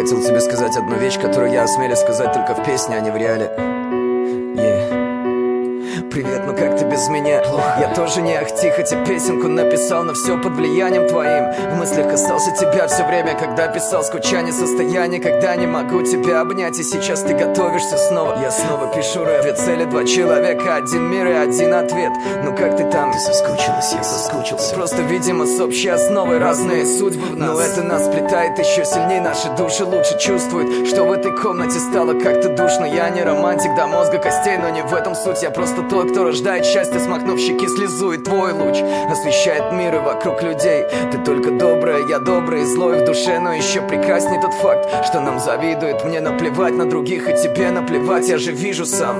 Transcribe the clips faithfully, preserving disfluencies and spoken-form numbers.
хотел тебе сказать одну вещь, которую я осмелюсь сказать только в песне, а не в реале. Yeah. Привет, ну как ты без меня? Плохо. Я тоже не ахти, хотя песенку написал, но все под влиянием твоим. В мыслях касался тебя все время, когда писал. Скучание, состояние, когда не могу тебя обнять. И сейчас ты готовишься снова, я снова пишу рэп. Две цели, два человека, один мир и один ответ. Ну как ты там? Ты соскучилась, я соскучился. Просто, видимо, с общей основой разные судьбы в нас. Но это нас сплетает еще сильнее, наши души лучше чувствуют, что в этой комнате стало как-то душно. Я не романтик до мозга костей, но не в этом суть. Я просто тот, кто рождает счастье, смахнув щеки слезу. И твой луч освещает мир и вокруг людей. Ты только добрая, я добрый и злой в душе. Но еще прекрасней тот факт, что нам завидуют. Мне наплевать на других, и тебе наплевать, я же вижу сам.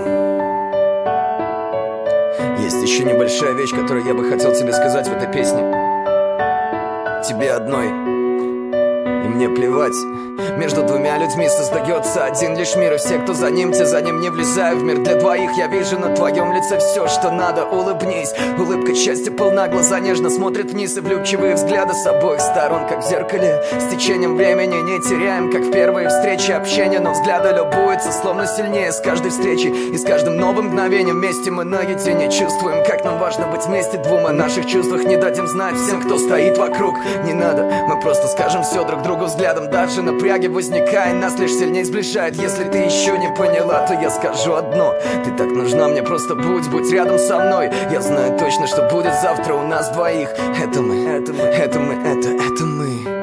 Есть еще небольшая вещь, которую я бы хотел тебе сказать в этой песне. Тебе одной, и мне плевать. Между двумя людьми создается один лишь мир. И все, кто за ним, те за ним, не влезаю в мир. Для двоих я вижу на твоем лице все, что надо. Улыбнись, улыбка счастья полна. Глаза нежно смотрят вниз, и влюбчивые взгляды с обоих сторон, как в зеркале. С течением времени не теряем, как в первые встречи общения. Но взгляды любуются, словно сильнее с каждой встречи. И с каждым новым мгновением вместе мы наедине чувствуем, как нам важно быть вместе двум. О наших чувствах не дадим знать всем, кто стоит вокруг. Не надо, мы просто скажем все друг другу взглядом. Даже напряги возникая, нас лишь сильнее сближает. Если ты еще не поняла, то я скажу одно: ты так нужна мне, просто будь, будь рядом со мной. Я знаю точно, что будет завтра у нас двоих. Это мы, это мы, это мы, это, это мы.